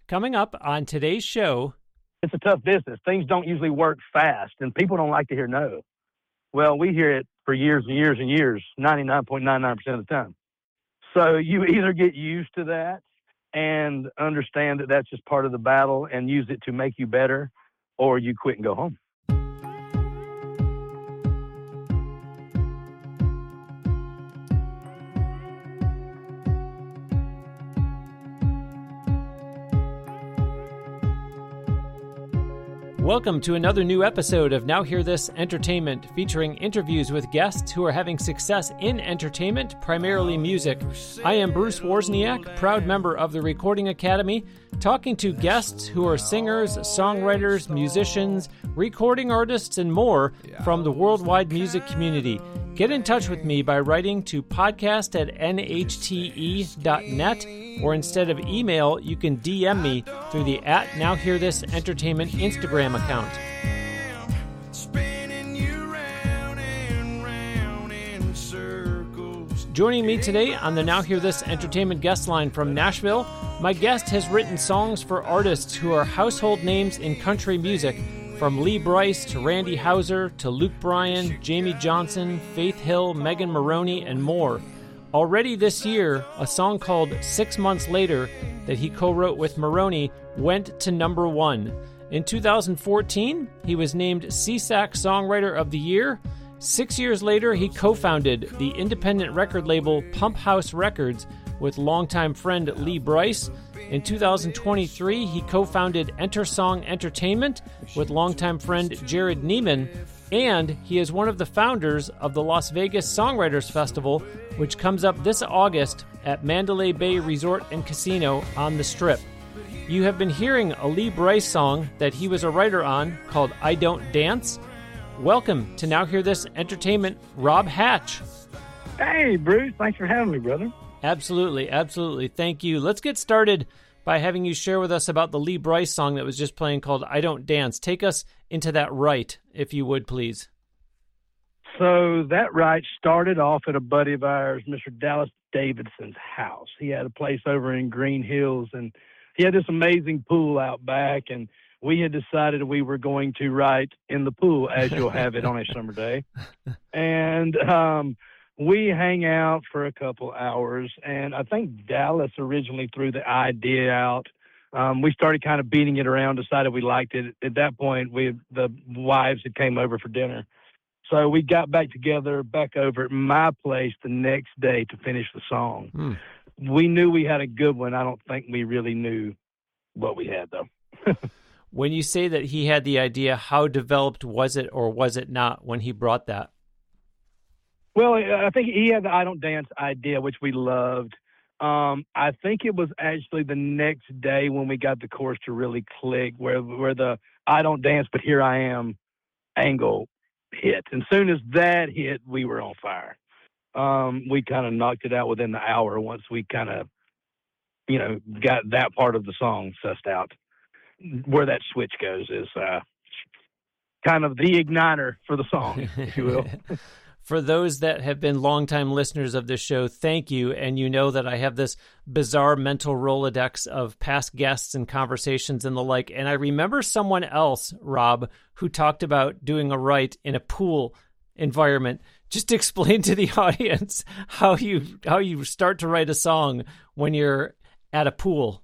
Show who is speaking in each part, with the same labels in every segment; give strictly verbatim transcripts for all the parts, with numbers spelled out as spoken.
Speaker 1: Coming up on today's show.
Speaker 2: It's a tough business. Things don't usually work fast, and people don't like to hear no. Well, we hear it for years and years and years, ninety-nine point nine nine percent of the time. So you either get used to that and understand that that's just part of the battle and use it to make you better, or you quit and go home.
Speaker 1: Welcome to another new episode of Now Hear This Entertainment, featuring interviews with guests who are having success in entertainment, primarily music. I am Bruce Wozniak, proud member of the Recording Academy, talking to guests who are singers, songwriters, musicians, recording artists, and more from the worldwide music community. Get in touch with me by writing to podcast at n h t e dot net, or instead of email, you can D M me through the at Now Hear This Entertainment Instagram account. Joining me today on the Now Hear This Entertainment guest line from Nashville, my guest has written songs for artists who are household names in country music, from Lee Brice to Randy Houser to Luke Bryan, Jamie Johnson, Faith Hill, Megan Moroney, and more. Already this year, a song called Six Months Later that he co-wrote with Moroney went to number one. In two thousand fourteen, he was named C S A C Songwriter of the Year. Six years later, he co-founded the independent record label Pump House Records with longtime friend Lee Brice. In two thousand twenty-three, he co-founded Enter Song Entertainment with longtime friend Jared Neiman, and he is one of the founders of the Las Vegas Songwriters Festival, which comes up this August at Mandalay Bay Resort and Casino on the Strip. You have been hearing a Lee Brice song that he was a writer on called I Don't Dance. Welcome to Now Hear This Entertainment, Rob Hatch.
Speaker 2: Hey, Bruce. Thanks for having me, brother.
Speaker 1: Absolutely, absolutely. Thank you. Let's get started by having you share with us about the Lee Brice song that was just playing called I Don't Dance. Take us into that right, if you would, please.
Speaker 2: So that right started off at a buddy of ours, Mister Dallas Davidson's house. He had a place over in Green Hills, and he had this amazing pool out back, and we had decided we were going to write in the pool, as you'll have it on a summer day. And um, we hang out for a couple hours, and I think Dallas originally threw the idea out. Um, we started kind of beating it around, decided we liked it. At that point, we the wives had came over for dinner. So we got back together, back over at my place the next day to finish the song. Mm. We knew we had a good one. I don't think we really knew what we had, though.
Speaker 1: When you say that he had the idea, how developed was it or was it not when he brought that?
Speaker 2: Well, I think he had the I Don't Dance idea, which we loved. Um, I think it was actually the next day when we got the chorus to really click, where where the I don't dance, but here I am angle hit. And as soon as that hit, we were on fire. Um, we kind of knocked it out within the hour once we kind of, you know, got that part of the song sussed out. Where that switch goes is uh, kind of the igniter for the song, if you will.
Speaker 1: For those that have been longtime listeners of this show, thank you. And you know that I have this bizarre mental Rolodex of past guests and conversations and the like. And I remember someone else, Rob, who talked about doing a write in a pool environment. Just explain to the audience how you how you start to write a song when you're at a pool.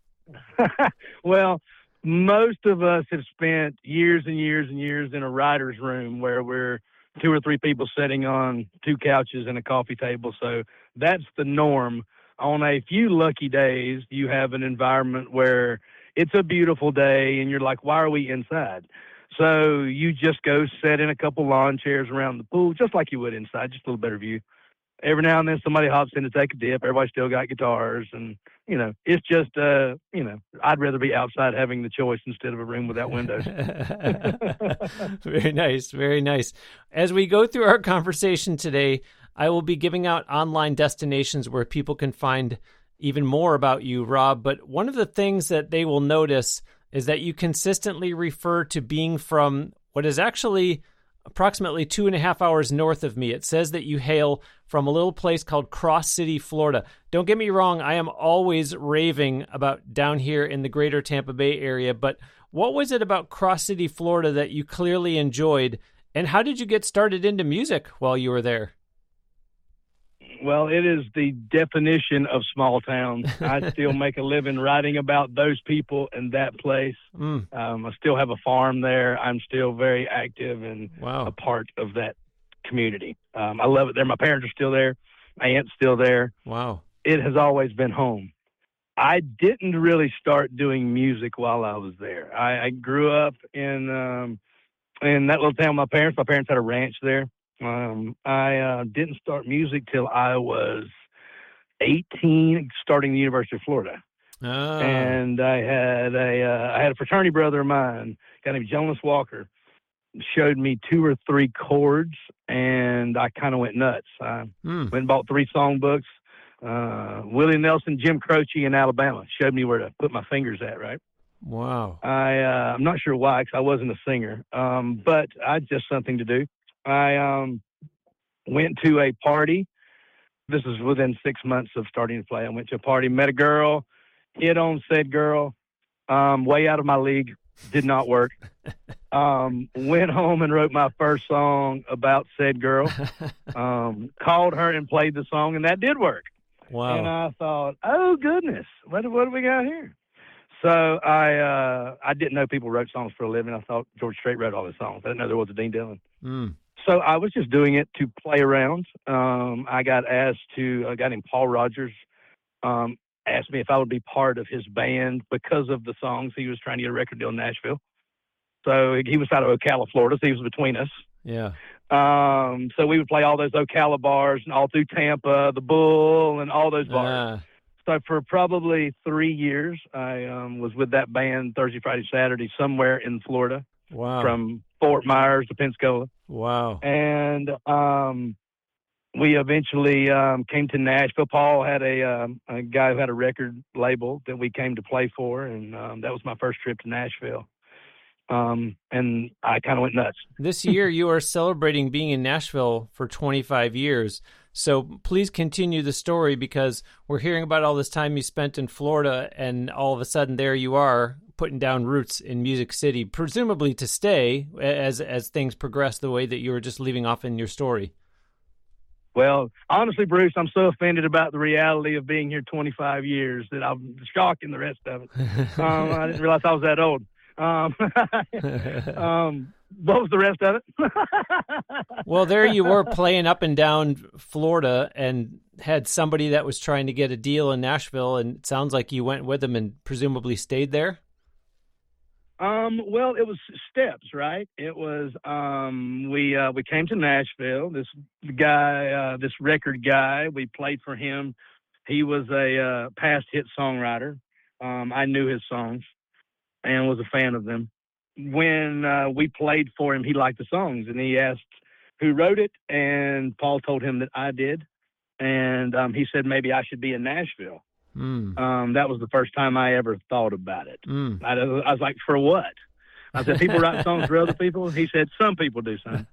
Speaker 2: Well, most of us have spent years and years and years in a writer's room where we're two or three people sitting on two couches and a coffee table. So that's the norm. On a few lucky days, you have an environment where it's a beautiful day and you're like, why are we inside? So you just go sit in a couple lawn chairs around the pool, just like you would inside, just a little better view. Every now and then somebody hops in to take a dip. Everybody still got guitars, and, you know, it's just, uh, you know, I'd rather be outside having the choice instead of a room without windows.
Speaker 1: Very nice. Very nice. As we go through our conversation today, I will be giving out online destinations where people can find even more about you, Rob. But one of the things that they will notice is that you consistently refer to being from what is actually approximately two and a half hours north of me. It says that you hail from a little place called Cross City, Florida. Don't get me wrong, I am always raving about down here in the greater Tampa Bay area, but what was it about Cross City, Florida that you clearly enjoyed, and how did you get started into music while you were there?
Speaker 2: Well, it is the definition of small towns. I still make a living writing about those people in that place. Mm. Um, I still have a farm there. I'm still very active and wow. a part of that community. Um, I love it there. My parents are still there. My aunt's still there.
Speaker 1: Wow.
Speaker 2: It has always been home. I didn't really start doing music while I was there. I, I grew up in um, in that little town with my parents. My parents had a ranch there. Um, I uh, didn't start music till I was eighteen, starting the University of Florida.
Speaker 1: Oh.
Speaker 2: And I had a uh, I had a fraternity brother of mine, a guy named Jonas Walker, showed me two or three chords, and I kind of went nuts. I mm. went and bought three songbooks. Uh, Willie Nelson, Jim Croce in Alabama showed me where to put my fingers at, right?
Speaker 1: Wow.
Speaker 2: I, uh, I'm not sure why, because I wasn't a singer, um, but I had just something to do. I um, went to a party. This is within six months of starting to play. I went to a party, met a girl, hit on said girl, um, way out of my league, did not work. Um, went home and wrote my first song about said girl, um, called her and played the song, and that did work.
Speaker 1: Wow.
Speaker 2: And I thought, oh, goodness, what, what do we got here? So I uh, I didn't know people wrote songs for a living. I thought George Strait wrote all the songs. I didn't know there was a Dean Dillon.
Speaker 1: Mm.
Speaker 2: So I was just doing it to play around. Um, I got asked to, a guy named Paul Rogers um, asked me if I would be part of his band because of the songs. He was trying to get a record deal in Nashville. So he was out of Ocala, Florida, so he was between us.
Speaker 1: Yeah.
Speaker 2: Um, so we would play all those Ocala bars and all through Tampa, the Bull, and all those bars. Uh. So for probably three years, I um, was with that band Thursday, Friday, Saturday, somewhere in Florida.
Speaker 1: Wow.
Speaker 2: From Fort Myers to Pensacola.
Speaker 1: Wow.
Speaker 2: And um, we eventually um, came to Nashville. Paul had a, um, a guy who had a record label that we came to play for, and um, that was my first trip to Nashville. Um, and I kind of went nuts.
Speaker 1: This year, you are celebrating being in Nashville for twenty-five years. So please continue the story, because we're hearing about all this time you spent in Florida, and all of a sudden there you are putting down roots in Music City, presumably to stay as as things progress the way that you were just leaving off in your story.
Speaker 2: Well, honestly, Bruce, I'm so offended about the reality of being here twenty-five years that I'm shocked in the rest of it. um, I didn't realize I was that old. Um, um, what was the rest of it?
Speaker 1: Well, there you were playing up and down Florida and had somebody that was trying to get a deal in Nashville, and it sounds like you went with them and presumably stayed there.
Speaker 2: Um, well, it was steps, right? It was, um, we, uh, we came to Nashville, this guy, uh, this record guy, we played for him. He was a, uh, past hit songwriter. Um, I knew his songs and was a fan of them. When, uh, we played for him, he liked the songs, and he asked who wrote it. And Paul told him that I did. And, um, he said, maybe I should be in Nashville. Mm. Um, that was the first time I ever thought about it. Mm. I, I was like, for what? I said, people write songs for other people? He said, some people do, son.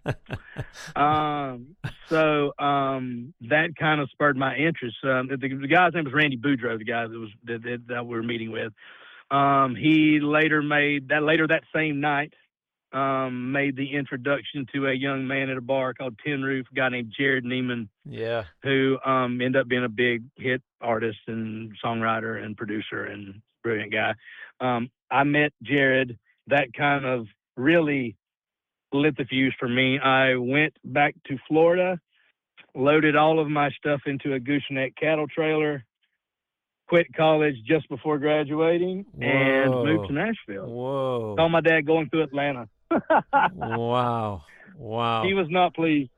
Speaker 2: um, so um, that kind of spurred my interest. Um, the, the guy's name was Randy Boudreaux, the guy that was that, that, that we were meeting with. Um, he later made that later that same night um, made the introduction to a young man at a bar called Tin Roof, a guy named Jared Neiman.
Speaker 1: Yeah,
Speaker 2: who um, ended up being a big hit artist and songwriter and producer and brilliant guy. Um, I met Jared. That kind of really lit the fuse for me. I went back to Florida, loaded all of my stuff into a gooseneck cattle trailer, quit college just before graduating, Whoa. and moved to Nashville.
Speaker 1: Whoa!
Speaker 2: Saw my dad going through Atlanta.
Speaker 1: Wow! Wow!
Speaker 2: He was not pleased.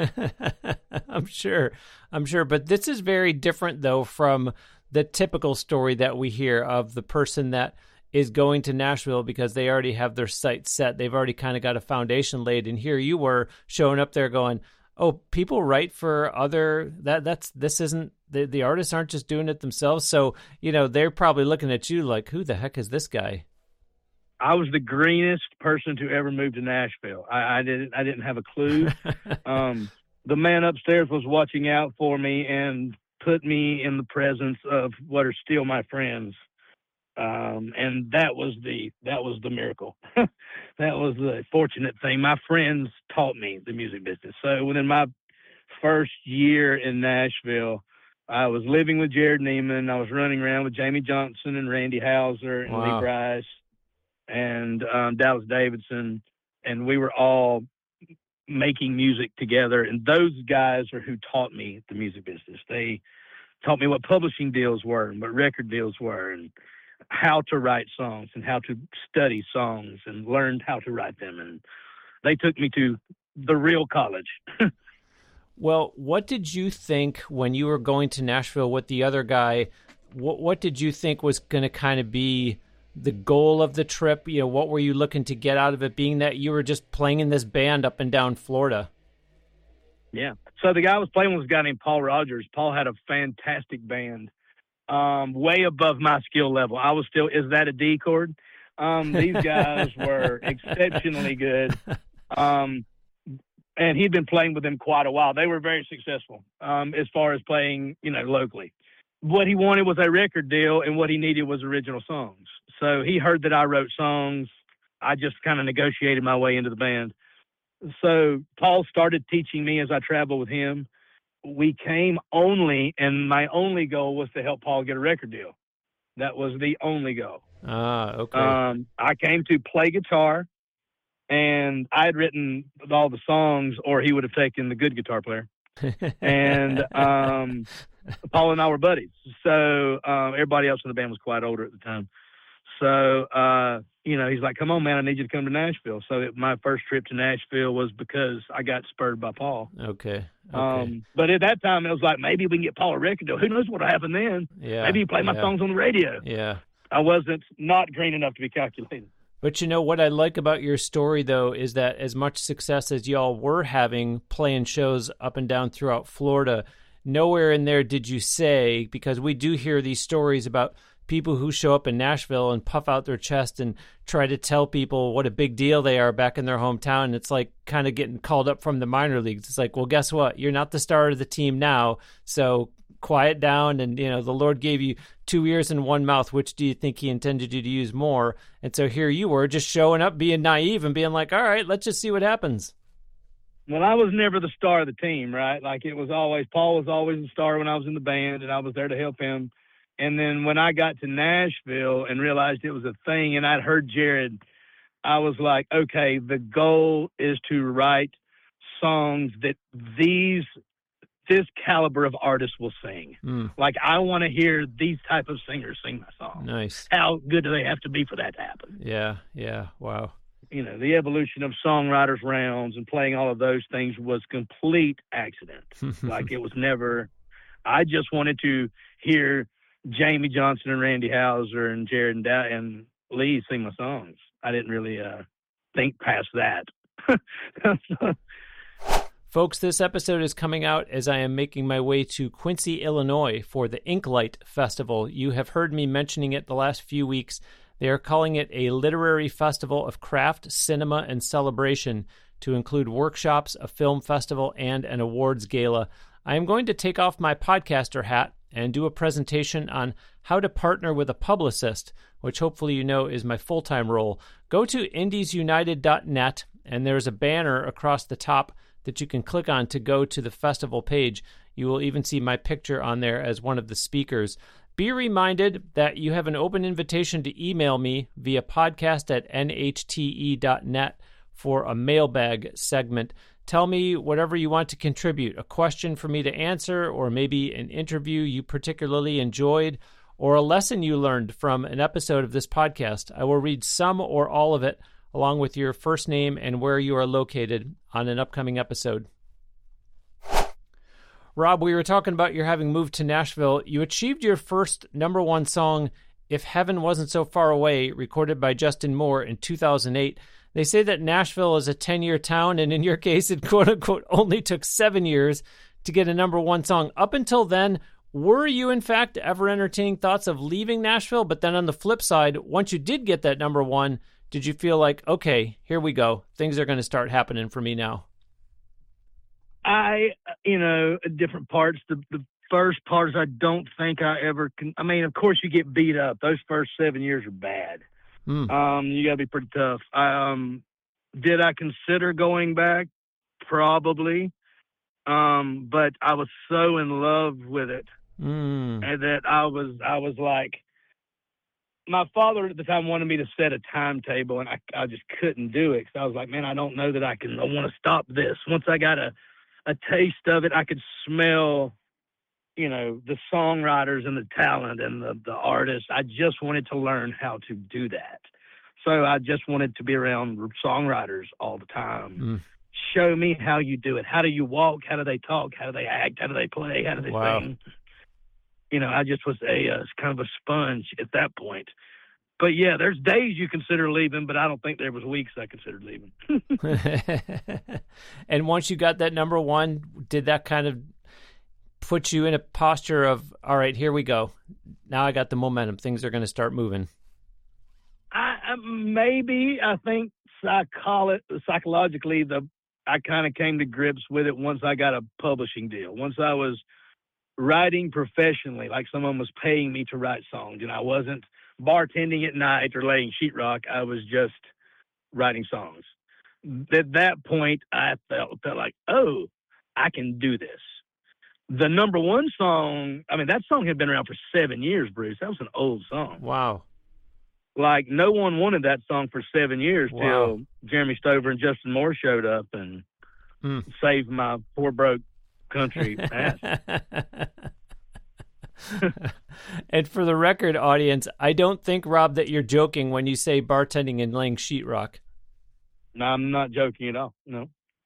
Speaker 1: I'm sure. I'm sure. But this is very different, though, from the typical story that we hear of the person that is going to Nashville because they already have their sights set. They've already kind of got a foundation laid. And here you were showing up there going, oh, people write for other, that that's, this isn't, the, the artists aren't just doing it themselves. So, you know, they're probably looking at you like, who the heck is this guy?
Speaker 2: I was the greenest person to ever move to Nashville. I, I didn't I didn't have a clue. um, the man upstairs was watching out for me and put me in the presence of what are still my friends. Um, and that was the that was the miracle. That was the fortunate thing. My friends taught me the music business. So within my first year in Nashville, I was living with Jared Neiman. I was running around with Jamie Johnson and Randy Houser and
Speaker 1: Wow.
Speaker 2: Lee Brice and um, Dallas Davidson, and we were all making music together. And those guys are who taught me the music business. They taught me what publishing deals were and what record deals were and how to write songs and how to study songs and learned how to write them. And they took me to the real college.
Speaker 1: Well, what did you think when you were going to Nashville with the other guy? What, what did you think was going to kind of be the goal of the trip? You know, what were you looking to get out of it, being that you were just playing in this band up and down Florida?
Speaker 2: Yeah. So the guy I was playing with was a guy named Paul Rogers. Paul had a fantastic band, um, way above my skill level. I was still, is that a D chord? Um, these guys were exceptionally good. Um, and he'd been playing with them quite a while. They were very successful um, as far as playing, you know, locally. What he wanted was a record deal, and what he needed was original songs. So he heard that I wrote songs. I just kind of negotiated my way into the band. So Paul started teaching me as I traveled with him. We came only, and my only goal was to help Paul get a record deal. That was the only goal.
Speaker 1: Ah, okay.
Speaker 2: Um, I came to play guitar, and I had written all the songs, or he would have taken the good guitar player. And um, Paul and I were buddies. So um, everybody else in the band was quite older at the time. So, uh, you know, he's like, come on, man, I need you to come to Nashville. So it, my first trip to Nashville was because I got spurred by Paul.
Speaker 1: Okay. okay.
Speaker 2: Um, but at that time, it was like, maybe we can get Paul a record deal. Who knows what will happen then?
Speaker 1: Yeah.
Speaker 2: Maybe he play my
Speaker 1: yeah.
Speaker 2: songs on the radio.
Speaker 1: Yeah.
Speaker 2: I wasn't not green enough to be calculated.
Speaker 1: But, you know, what I like about your story, though, is that as much success as y'all were having playing shows up and down throughout Florida, nowhere in there did you say, because we do hear these stories about people who show up in Nashville and puff out their chest and try to tell people what a big deal they are back in their hometown. It's like kind of getting called up from the minor leagues. It's like, well, guess what? You're not the star of the team now, so quiet down. And, you know, the Lord gave you two ears and one mouth. Which do you think he intended you to use more? And so here you were just showing up, being naive and being like, all right, let's just see what happens.
Speaker 2: Well, I was never the star of the team, right? Like it was always, Paul was always the star when I was in the band, and I was there to help him. And then when I got to Nashville and realized it was a thing, and I'd heard Jared, I was like, okay, the goal is to write songs that these, this caliber of artists will sing. Mm. Like, I want to hear these type of singers sing my song.
Speaker 1: Nice.
Speaker 2: How good do they have to be for that to happen?
Speaker 1: Yeah, yeah, wow.
Speaker 2: You know, the evolution of songwriters rounds and playing all of those things was complete accident. Like, it was never, I just wanted to hear Jamie Johnson and Randy Houser and Jared and, da- and Lee sing my songs. I didn't really uh, think past that.
Speaker 1: Folks, this episode is coming out as I am making my way to Quincy, Illinois for the Inklight Festival. You have heard me mentioning it the last few weeks. They are calling it a literary festival of craft, cinema, and celebration to include workshops, a film festival, and an awards gala. I am going to take off my podcaster hat and do a presentation on how to partner with a publicist, which hopefully you know is my full-time role. Go to indies united dot net, and there's a banner across the top that you can click on to go to the festival page. You will even see my picture on there as one of the speakers. Be reminded that you have an open invitation to email me via podcast at n h t e dot net for a mailbag segment. Tell me whatever you want to contribute, a question for me to answer, or maybe an interview you particularly enjoyed, or a lesson you learned from an episode of this podcast. I will read some or all of it, along with your first name and where you are located on an upcoming episode. Rob, we were talking about your having moved to Nashville. You achieved your first number one song, If Heaven Wasn't So Far Away, recorded by Justin Moore in two thousand eight. They say that Nashville is a ten-year town, and in your case, it quote-unquote only took seven years to get a number one song. Up until then, were you, in fact, ever entertaining thoughts of leaving Nashville? But then on the flip side, once you did get that number one, did you feel like, okay, here we go, things are going to start happening for me now?
Speaker 2: I, you know, different parts. The, the first part is I don't think I ever can. I mean, of course, you get beat up. Those first seven years are bad. Mm. Um, you got to be pretty tough. I, um, did I consider going back? Probably. Um, but I was so in love with it mm. and that I was, I was like, my father at the time wanted me to set a timetable, and I, I just couldn't do it. Cause I was like, man, I don't know that I can, I want to stop this. Once I got a, a taste of it, I could smell, you know, the songwriters and the talent and the, the artists. I just wanted to learn how to do that. So I just wanted to be around songwriters all the time. Mm. Show me how you do it. How do you walk? How do they talk? How do they act? How do they play? How do they wow. sing? You know, I just was a uh, kind of a sponge at that point. But yeah, there's days you consider leaving, but I don't think there was weeks I considered leaving.
Speaker 1: And once you got that number one, did that kind of put you in a posture of, all right, here we go. Now I got the momentum. Things are going to start moving.
Speaker 2: I, I maybe I think psycholo- psychologically, the I kind of came to grips with it once I got a publishing deal. Once I was writing professionally, like someone was paying me to write songs, and I wasn't bartending at night or laying sheetrock. I was just writing songs. At that point, I felt felt like, oh, I can do this. The number one song, I mean, that song had been around for seven years, Bruce. That was an old song.
Speaker 1: Wow.
Speaker 2: Like, no one wanted that song for seven years
Speaker 1: wow.
Speaker 2: till Jeremy Stover and Justin Moore showed up and mm. saved my poor broke country ass.
Speaker 1: And for the record, audience, I don't think, Rob, that you're joking when you say bartending and laying sheetrock.
Speaker 2: No, I'm not joking at all. No.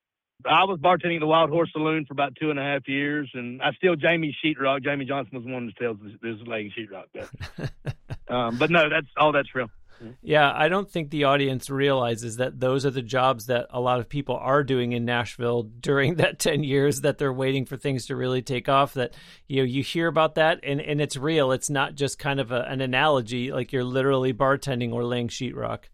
Speaker 2: I was bartending at the Wild Horse Saloon for about two and a half years, and I still Jamie sheetrock. Jamie Johnson was the one that tells this, this laying sheetrock. But, um, but no, that's all. That's real.
Speaker 1: Yeah, I don't think the audience realizes that those are the jobs that a lot of people are doing in Nashville during that ten years that they're waiting for things to really take off. That, you know, you hear about that and, and it's real. It's not just kind of a, an analogy, like you're literally bartending or laying sheetrock.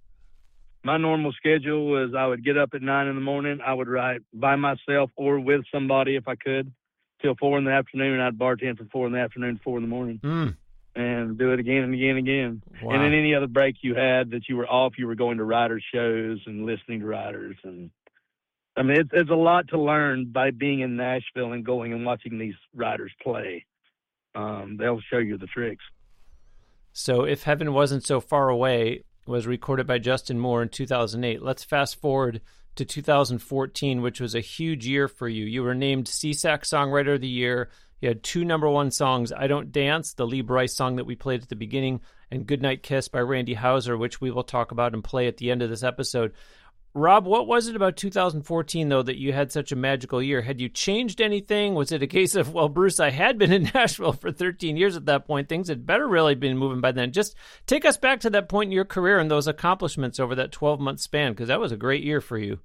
Speaker 2: My normal schedule was I would get up at nine in the morning. I would write by myself or with somebody if I could till four in the afternoon. I'd bartend from four in the afternoon to four in the morning. Mm. And do it again and again and again. Wow. And then any other break you had that you were off, you were going to writers' shows and listening to writers. And I mean, it's, it's a lot to learn by being in Nashville and going and watching these writers play. Um, they'll show you the tricks.
Speaker 1: So If Heaven Wasn't So Far Away was recorded by Justin Moore in two thousand eight. Let's fast forward to two thousand fourteen, which was a huge year for you. You were named C S A C Songwriter of the Year. You had two number one songs, I Don't Dance, the Lee Brice song that we played at the beginning, and Goodnight Kiss by Randy Houser, which we will talk about and play at the end of this episode. Rob, what was it about two thousand fourteen, though, that you had such a magical year? Had you changed anything? Was it a case of, well, Bruce, I had been in Nashville for thirteen years at that point. Things had better really been moving by then. Just take us back to that point in your career and those accomplishments over that twelve-month span, because that was a great year for you.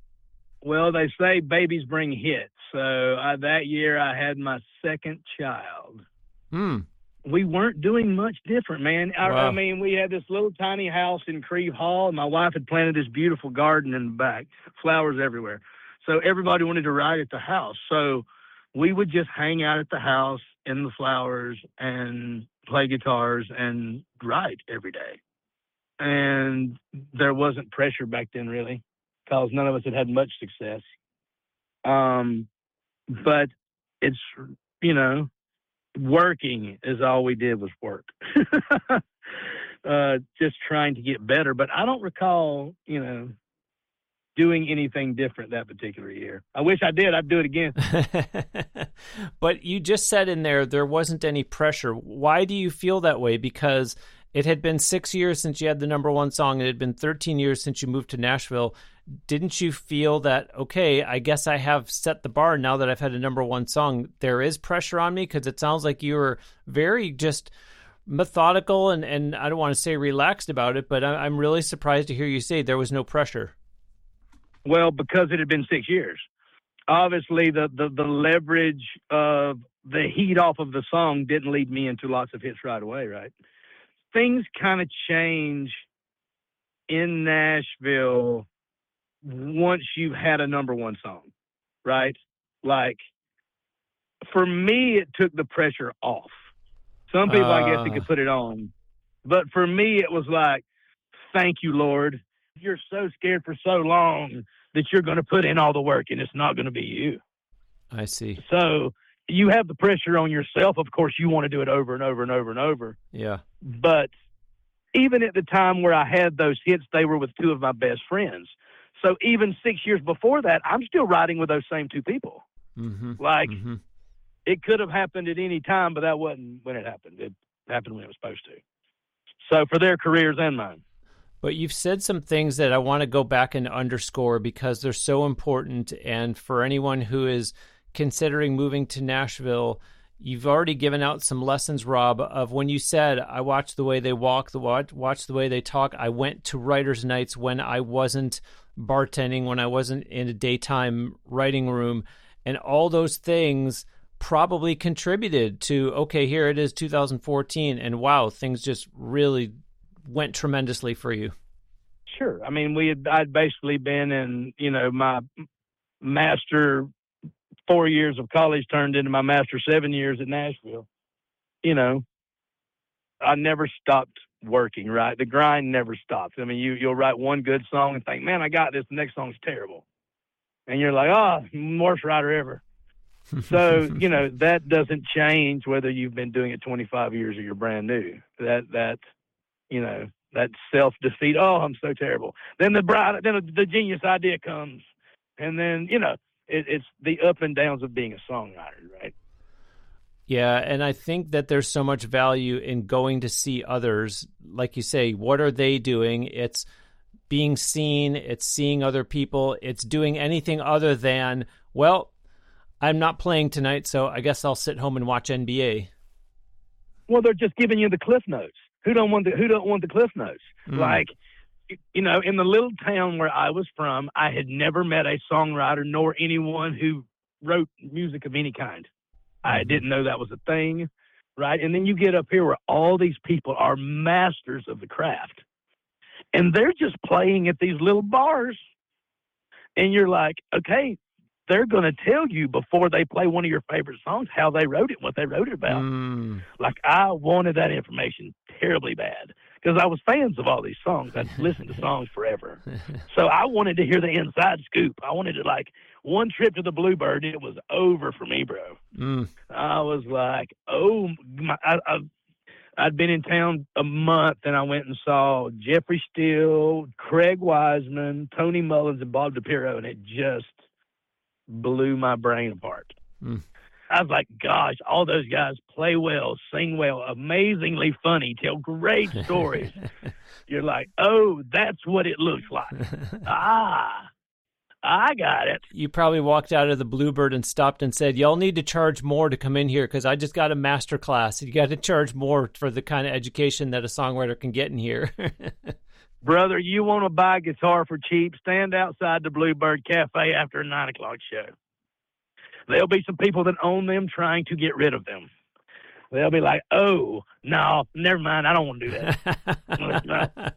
Speaker 2: Well, they say babies bring hits. So uh, that year I had my second child. Hmm. We weren't doing much different, man. I, wow. I mean, we had this little tiny house in Creve Hall, and my wife had planted this beautiful garden in the back, flowers everywhere. So everybody wanted to ride at the house. So we would just hang out at the house in the flowers and play guitars and write every day. And there wasn't pressure back then, really, because none of us had had much success. Um, but it's, you know, working is all we did was work. uh, just trying to get better. But I don't recall, you know, doing anything different that particular year. I wish I did. I'd do it again.
Speaker 1: But you just said in there, there wasn't any pressure. Why do you feel that way? Because it had been six years since you had the number one song. It had been thirteen years since you moved to Nashville. Didn't you feel that, okay, I guess I have set the bar now that I've had a number one song? There is pressure on me, because it sounds like you were very just methodical and, and I don't want to say relaxed about it, but I'm really surprised to hear you say there was no pressure.
Speaker 2: Well, because it had been six years. Obviously, the, the, the leverage of the heat off of the song didn't lead me into lots of hits right away, right? Things kind of change in Nashville once you've had a number one song, right? Like, for me, it took the pressure off. Some people, uh, I guess, it could put it on. But for me, it was like, thank you, Lord. You're so scared for so long that you're going to put in all the work, and it's not going to be you.
Speaker 1: I see.
Speaker 2: So you have the pressure on yourself. Of course, you want to do it over and over and over and over.
Speaker 1: Yeah.
Speaker 2: But even at the time where I had those hits, they were with two of my best friends. So even six years before that, I'm still writing with those same two people.
Speaker 1: Mm-hmm.
Speaker 2: Like,
Speaker 1: mm-hmm.
Speaker 2: It could have happened at any time, but that wasn't when it happened. It happened when it was supposed to. So for their careers and mine.
Speaker 1: But you've said some things that I want to go back and underscore because they're so important. And for anyone who is considering moving to Nashville, you've already given out some lessons, Rob, of when you said, I watch the way they walk, the watch, watch the way they talk. I went to writers' nights when I wasn't bartending, when I wasn't in a daytime writing room. And all those things probably contributed to, okay, here it is, two thousand fourteen, and wow, things just really went tremendously for you.
Speaker 2: Sure. I mean, we had, I'd basically been in, you know, my master four years of college turned into my master seven years at Nashville. You know, I never stopped working, right? The grind never stops. I mean, you, you'll write one good song and think, man, I got this. The next song's terrible. And you're like, oh, worst writer ever. So, you know, that doesn't change whether you've been doing it twenty-five years or you're brand new. That, that, you know, that self-defeat, oh, I'm so terrible. Then the bright, then the genius idea comes. And then, you know, it, it's the up and downs of being a songwriter, right?
Speaker 1: Yeah, and I think that there's so much value in going to see others. Like you say, what are they doing? It's being seen, it's seeing other people, it's doing anything other than, well, I'm not playing tonight, so I guess I'll sit home and watch N B A.
Speaker 2: Well, they're just giving you the cliff notes. Who don't want the Who don't want the cliff notes? Mm. Like, you know, in the little town where I was from, I had never met a songwriter nor anyone who wrote music of any kind. I didn't know that was a thing, right? And then you get up here where all these people are masters of the craft, and they're just playing at these little bars, and you're like, okay, they're going to tell you before they play one of your favorite songs how they wrote it, what they wrote it about.
Speaker 1: Mm.
Speaker 2: Like, I wanted that information terribly bad because I was fans of all these songs. I'd listened to songs forever. So I wanted to hear the inside scoop. I wanted to, like, one trip to the Bluebird, it was over for me, bro.
Speaker 1: Mm.
Speaker 2: I was like, oh, my, I, I, I'd been in town a month, and I went and saw Jeffrey Steele, Craig Wiseman, Tony Mullins, and Bob DiPiero, and it just blew my brain apart.
Speaker 1: Mm.
Speaker 2: I was like, gosh, all those guys play well, sing well, amazingly funny, tell great stories. You're like, oh, that's what it looks like. ah, I got it.
Speaker 1: You probably walked out of the Bluebird and stopped and said, y'all need to charge more to come in here because I just got a master class. You got to charge more for the kind of education that a songwriter can get in here.
Speaker 2: Brother, you want to buy a guitar for cheap, stand outside the Bluebird Cafe after a nine o'clock show. There'll be some people that own them trying to get rid of them. They'll be like, oh, no, never mind. I don't want to do that.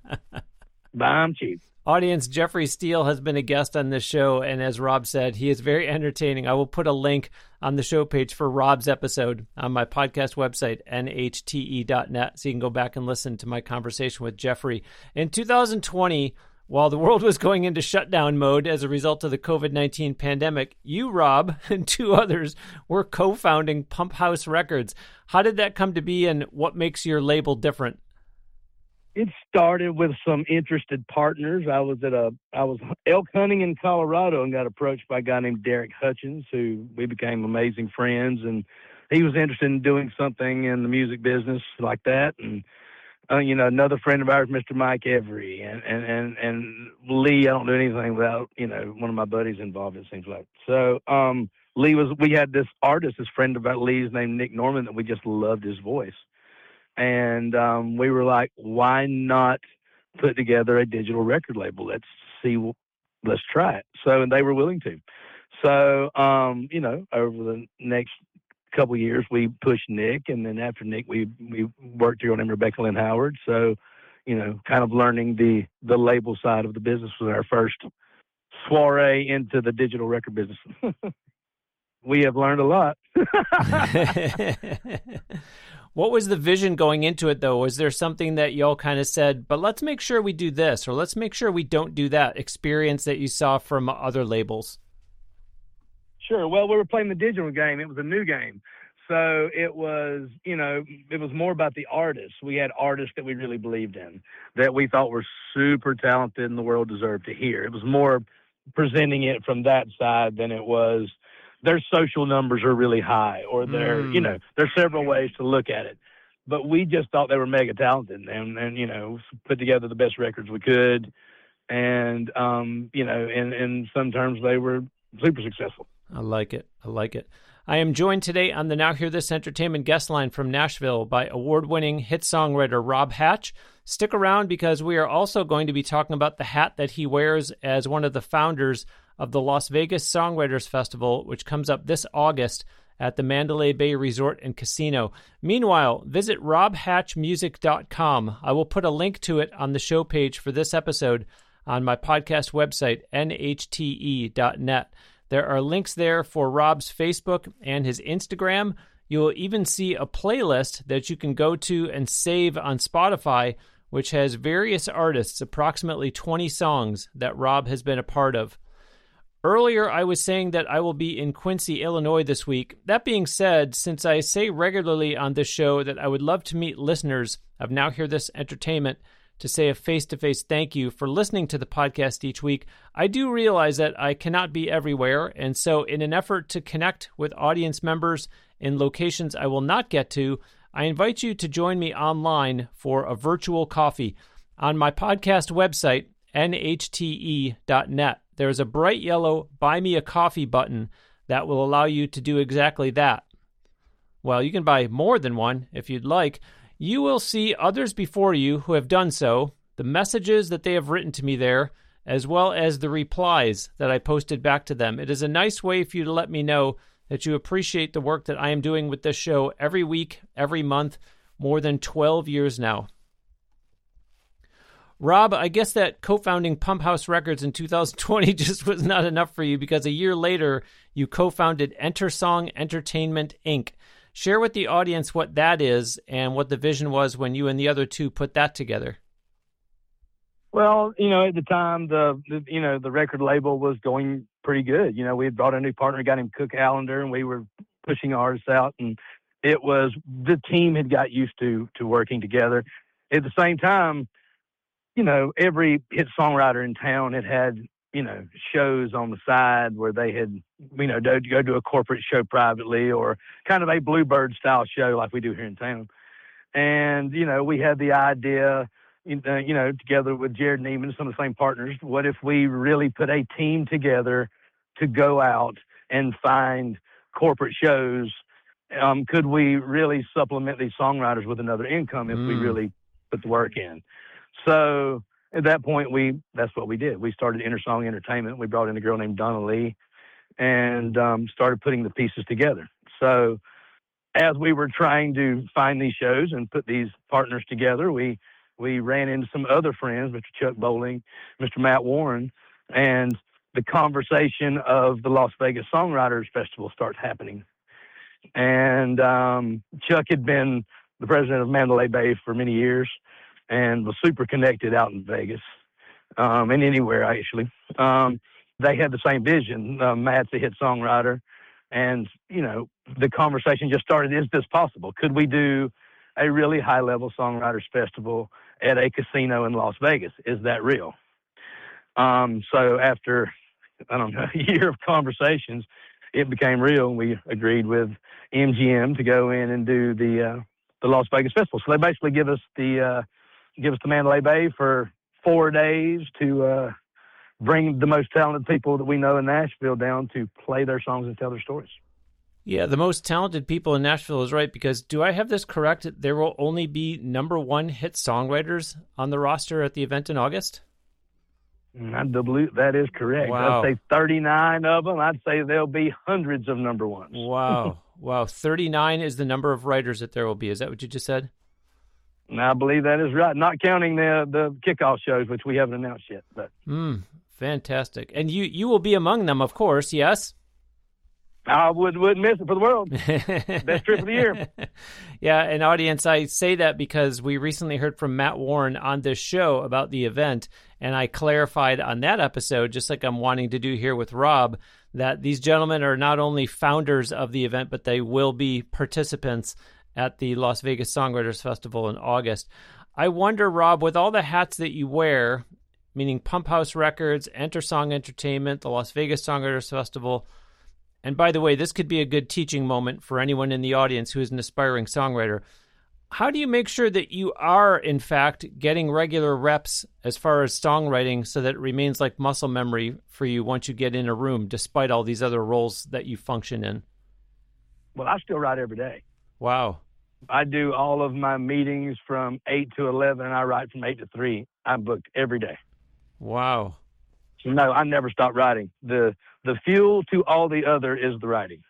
Speaker 2: Buy them cheap.
Speaker 1: Audience, Jeffrey Steele has been a guest on this show, and as Rob said, he is very entertaining. I will put a link on the show page for Rob's episode on my podcast website, N H T E dot net, so you can go back and listen to my conversation with Jeffrey. In two thousand twenty, while the world was going into shutdown mode as a result of the covid nineteen pandemic, you, Rob, and two others were co-founding Pump House Records. How did that come to be, and what makes your label different?
Speaker 2: It started with some interested partners. I was at a, I was elk hunting in Colorado and got approached by a guy named Derek Hutchins, who we became amazing friends. And he was interested in doing something in the music business like that. And, uh, you know, another friend of ours, Mister Mike Every, and, and, and, and Lee, I don't do anything without, you know, one of my buddies involved, it seems like. So, um, Lee was, we had this artist, this friend of Lee's named Nick Norman, that we just loved his voice. And um, we were like, why not put together a digital record label? Let's see, let's try it. So, and they were willing to. So, um, you know, over the next couple of years, we pushed Nick. And then after Nick, we, we worked here on Rebecca Lynn Howard. So, you know, kind of learning the, the label side of the business was our first soiree into the digital record business. We have learned a lot.
Speaker 1: What was the vision going into it, though? Was there something that y'all kind of said, but let's make sure we do this, or let's make sure we don't do that, experience that you saw from other labels?
Speaker 2: Sure. Well, we were playing the digital game. It was a new game. So it was, you know, it was more about the artists. We had artists that we really believed in, that we thought were super talented and the world deserved to hear. It was more presenting it from that side than it was their social numbers are really high, or their, mm. you know, there's several ways to look at it. But we just thought they were mega talented and, and you know, put together the best records we could. And, um, you know, in, in some terms, they were super successful.
Speaker 1: I like it. I like it. I am joined today on the Now Hear This Entertainment guest line from Nashville by award-winning hit songwriter Rob Hatch. Stick around because we are also going to be talking about the hat that he wears as one of the founders of the Las Vegas Songwriters Festival, which comes up this August at the Mandalay Bay Resort and Casino. Meanwhile, visit rob hatch music dot com. I will put a link to it on the show page for this episode on my podcast website, N H T E dot net. There are links there for Rob's Facebook and his Instagram. You will even see a playlist that you can go to and save on Spotify, which has various artists, approximately twenty songs that Rob has been a part of. Earlier, I was saying that I will be in Quincy, Illinois this week. That being said, since I say regularly on this show that I would love to meet listeners of Now Hear This Entertainment to say a face-to-face thank you for listening to the podcast each week, I do realize that I cannot be everywhere, and so in an effort to connect with audience members in locations I will not get to, I invite you to join me online for a virtual coffee. On my podcast website, N H T E dot net, there's a bright yellow Buy Me a Coffee button that will allow you to do exactly that. Well, you can buy more than one if you'd like. You will see others before you who have done so, the messages that they have written to me there, as well as the replies that I posted back to them. It is a nice way for you to let me know that you appreciate the work that I am doing with this show every week, every month, more than twelve years now. Rob, I guess that co-founding Pump House Records in two thousand twenty just was not enough for you, because a year later, you co-founded Entersong Entertainment, Incorporated. Share with the audience what that is and what the vision was when you and the other two put that together.
Speaker 2: Well, you know, at the time, the, the you know, the record label was going pretty good. You know, we had brought a new partner, got him Cook Allender, and we were pushing artists out, and it was, the team had got used to, to working together. At the same time, you know, every hit songwriter in town had had, you know, shows on the side where they had, you know, go, go to a corporate show privately, or kind of a Bluebird style show like we do here in town. And, you know, we had the idea, you know, together with Jared Neiman, some of the same partners, what if we really put a team together to go out and find corporate shows? Um, could we really supplement these songwriters with another income if mm. we really put the work in? So at that point, we that's what we did. We started Entersong Entertainment. We brought in a girl named Donna Lee and um, started putting the pieces together. So as we were trying to find these shows and put these partners together, we we ran into some other friends, Mister Chuck Bowling, Mister Matt Warren, and the conversation of the Las Vegas Songwriters Festival starts happening. And um, Chuck had been the president of Mandalay Bay for many years and was super connected out in Vegas, um, and anywhere, actually. Um, they had the same vision. Uh, Matt's a hit songwriter, and, you know, the conversation just started, is this possible? Could we do a really high-level songwriters festival at a casino in Las Vegas? Is that real? Um, so after, I don't know, a year of conversations, it became real, and we agreed with M G M to go in and do the uh, the Las Vegas Festival. So they basically give us the uh, give us the Mandalay Bay for four days to uh, bring the most talented people that we know in Nashville down to play their songs and tell their stories.
Speaker 1: Yeah, the most talented people in Nashville is right, because do I have this correct? There will only be number one hit songwriters on the roster at the event in August?
Speaker 2: I believe that is correct.
Speaker 1: Wow.
Speaker 2: I'd say thirty-nine of them. I'd say there'll be hundreds of number ones.
Speaker 1: Wow. Wow. thirty-nine is the number of writers that there will be. Is that what you just said?
Speaker 2: And I believe that is right, not counting the the kickoff shows, which we haven't announced yet. But
Speaker 1: mm, fantastic. And you, you will be among them, of course, yes?
Speaker 2: I would, wouldn't miss it for the world. Best trip of the year.
Speaker 1: Yeah, and audience, I say that because we recently heard from Matt Warren on this show about the event, and I clarified on that episode, just like I'm wanting to do here with Rob, that these gentlemen are not only founders of the event, but they will be participants at the Las Vegas Songwriters Festival in August. I wonder, Rob, with all the hats that you wear, meaning Pump House Records, Enter Song Entertainment, the Las Vegas Songwriters Festival, and by the way, this could be a good teaching moment for anyone in the audience who is an aspiring songwriter. How do you make sure that you are, in fact, getting regular reps as far as songwriting so that it remains like muscle memory for you once you get in a room, despite all these other roles that you function in?
Speaker 2: Well, I still write every day.
Speaker 1: Wow.
Speaker 2: I do all of my meetings from eight to eleven, and I write from eight to three. I'm booked every day.
Speaker 1: Wow.
Speaker 2: So no, I never stop writing. The the fuel to all the other is the writing.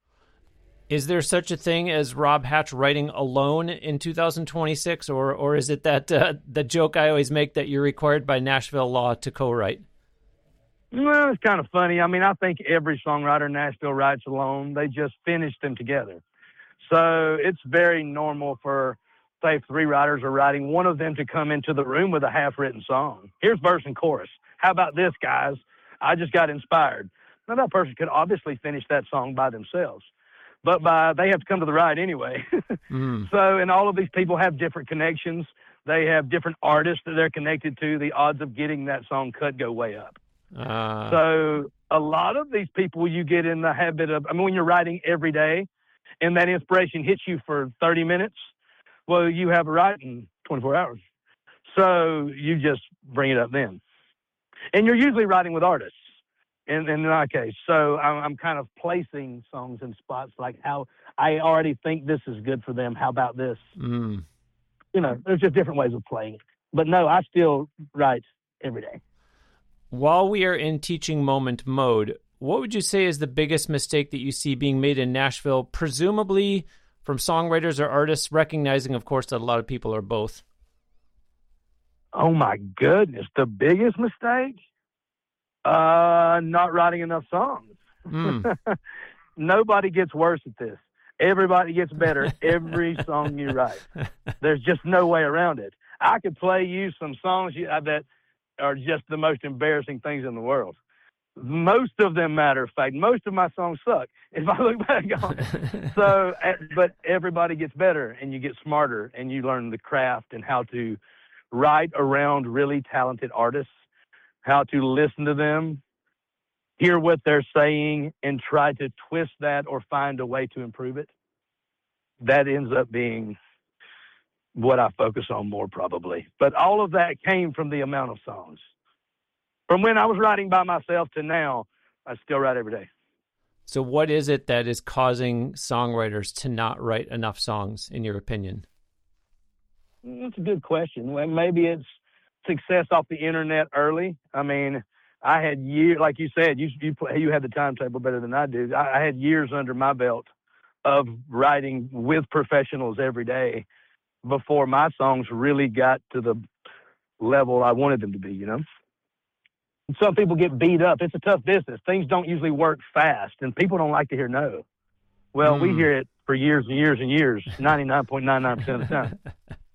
Speaker 1: Is there such a thing as Rob Hatch writing alone in two thousand twenty-six, or or is it that uh, the joke I always make that you're required by Nashville law to co-write?
Speaker 2: Well, it's kind of funny. I mean, I think every songwriter in Nashville writes alone. They just finish them together. So it's very normal for, say, three writers are writing, one of them to come into the room with a half-written song. Here's verse and chorus. How about this, guys? I just got inspired. Now, that person could obviously finish that song by themselves, but by they have to come to the right anyway. mm. So, and all of these people have different connections. They have different artists that they're connected to. The odds of getting that song cut go way up. Uh. So a lot of these people you get in the habit of, I mean, when you're writing every day and that inspiration hits you for thirty minutes, well, you have a write in twenty-four hours. So you just bring it up then. And you're usually writing with artists in, in my case. So I'm, I'm kind of placing songs in spots like how I already think this is good for them. How about this? Mm. You know, there's just different ways of playing it. But no, I still write every day.
Speaker 1: While we are in teaching moment mode, what would you say is the biggest mistake that you see being made in Nashville, presumably from songwriters or artists, recognizing, of course, that a lot of people are both?
Speaker 2: Oh, my goodness. The biggest mistake? Uh, not writing enough songs. Mm. Nobody gets worse at this. Everybody gets better every song you write. There's just no way around it. I could play you some songs you, that are just the most embarrassing things in the world. Most of them, matter of fact, most of my songs suck if I look back on it. So, but everybody gets better and you get smarter and you learn the craft and how to write around really talented artists, how to listen to them, hear what they're saying, and try to twist that or find a way to improve it. That ends up being what I focus on more probably. But all of that came from the amount of songs. From when I was writing by myself to now, I still write every day.
Speaker 1: So what is it that is causing songwriters to not write enough songs, in your opinion?
Speaker 2: That's a good question. Well, maybe it's success off the internet early. I mean, I had years, like you said, you you, play, you had the timetable better than I do. I, I had years under my belt of writing with professionals every day before my songs really got to the level I wanted them to be, you know? Some people get beat up. It's a tough business. Things don't usually work fast, and people don't like to hear no. Well, mm. we hear it for years and years and years, ninety-nine point nine nine percent of the time.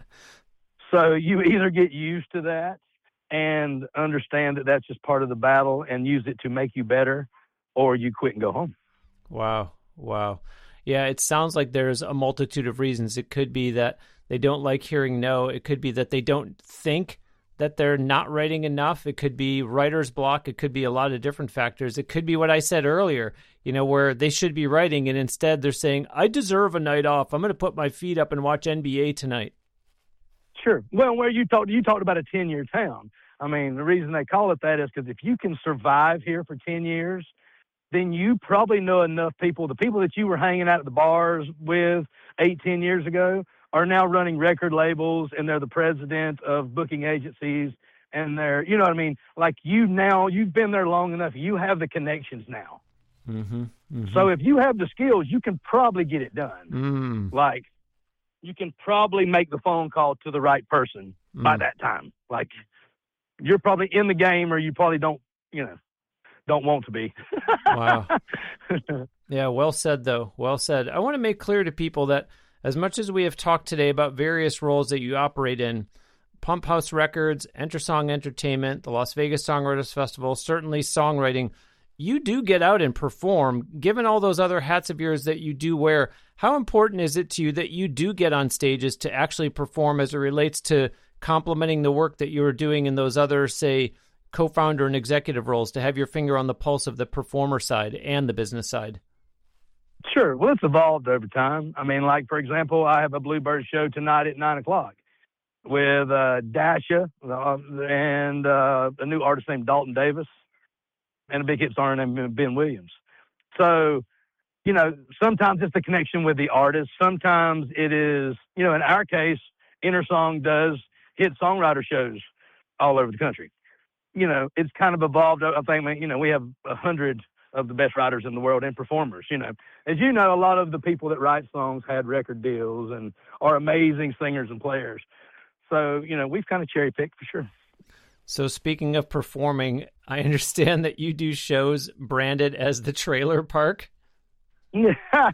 Speaker 2: So you either get used to that and understand that that's just part of the battle and use it to make you better, or you quit and go home.
Speaker 1: Wow. Wow. Yeah, it sounds like there's a multitude of reasons. It could be that they don't like hearing no. It could be that they don't think that they're not writing enough. It could be writer's block. It could be a lot of different factors. It could be what I said earlier, you know, where they should be writing and instead they're saying, I deserve a night off. I'm going to put my feet up and watch N B A tonight.
Speaker 2: Sure. Well, where you talked, you talked about a ten-year town. I mean, the reason they call it that is because if you can survive here for ten years, then you probably know enough people. The people that you were hanging out at the bars with eight, ten years ago are now running record labels, and they're the president of booking agencies, and they're, you know what I mean? Like you now, you've been there long enough. You have the connections now. Mm-hmm, mm-hmm. So if you have the skills, you can probably get it done. Mm. Like, you can probably make the phone call to the right person mm. by that time. Like, you're probably in the game, or you probably don't, you know, don't want to be.
Speaker 1: Wow. Yeah, well said, though. Well said. I want to make clear to people that as much as we have talked today about various roles that you operate in, Pump House Records, Entersong Entertainment, the Las Vegas Songwriters Festival, certainly songwriting, you do get out and perform. Given all those other hats of yours that you do wear, how important is it to you that you do get on stages to actually perform as it relates to complementing the work that you are doing in those other, say, co-founder and executive roles, to have your finger on the pulse of the performer side and the business side?
Speaker 2: Sure. Well, it's evolved over time. I mean, like, for example, I have a Bluebird show tonight at nine o'clock with uh, Dasha uh, and uh, a new artist named Dalton Davis and a big hit star named Ben Williams. So, you know, sometimes it's the connection with the artist. Sometimes it is, you know, in our case, Entersong does hit songwriter shows all over the country. You know, it's kind of evolved. I think, you know, we have a hundred of the best writers in the world and performers. You know, as you know, a lot of the people that write songs had record deals and are amazing singers and players. So, you know, we've kind of cherry picked for sure.
Speaker 1: So speaking of performing, I understand that you do shows branded as the Trailer Park.
Speaker 2: Yeah,